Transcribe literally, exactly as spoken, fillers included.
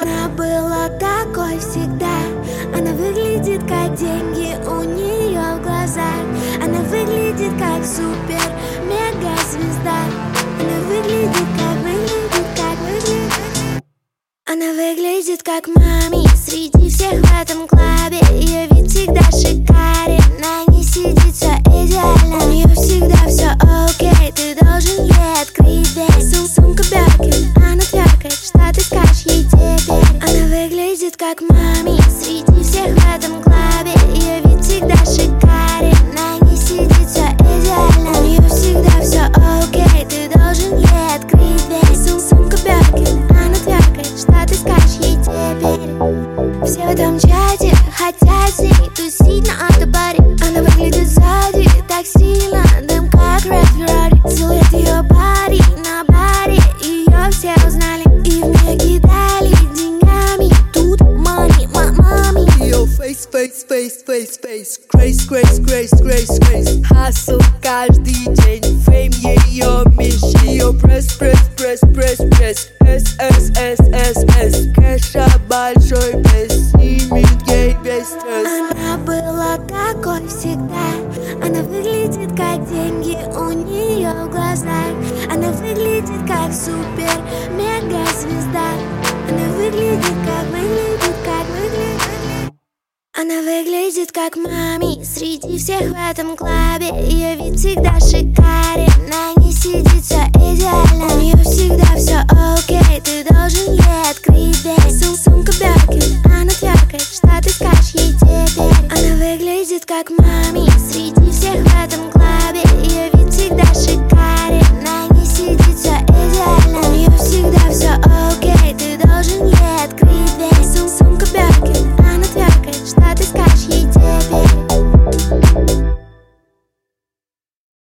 Она была такой всегда. Она выглядит как деньги у нее в глазах. Она выглядит как супер мега звезда. Она выглядит как, выглядит как, выглядит. Она выглядит как мами среди всех в этом клабе. Ее вид всегда шикарен, на ней сидит все идеально. У нее всегда все окей, ты должен ей открыть дверь. Сум Сумка Бёркин, она тверкает, что ты скажешь ей теперь. Она выглядит как мами среди всех в этом клабе. Ее вид всегда шикарен, на ней сидит все идеально. У нее всегда все окей, ты должен ей открыть дверь. Сум Сумка Бёркин, она тверкает, что ты скажешь ей теперь. Все в этом чате хотят с ней тусить на автобаре. Она выглядит сзади так сильно, дым как Red Ferrari. Силуэт ее пари на баре, ее все узнали и в меня кидали деньгами. Тут money, мамами. Ее face, face, face, face, face. Grace, grace, grace, grace, grace. Hustle каждый день, фейм ее меч. Ее пресс, пресс, пресс, пресс, пресс. S, S, S, S, S. Кэша большой пресс, снимет ей весь стресс. Она была такой всегда. Она выглядит как деньги у нее в глазах. Она выглядит как супер мега звезда. Она выглядит как, выглядит как, выглядит. Она выглядит как мами среди всех в этом клабе. Ее вид всегда шикарен, на ней сидит все идеально. У нее всегда все окей,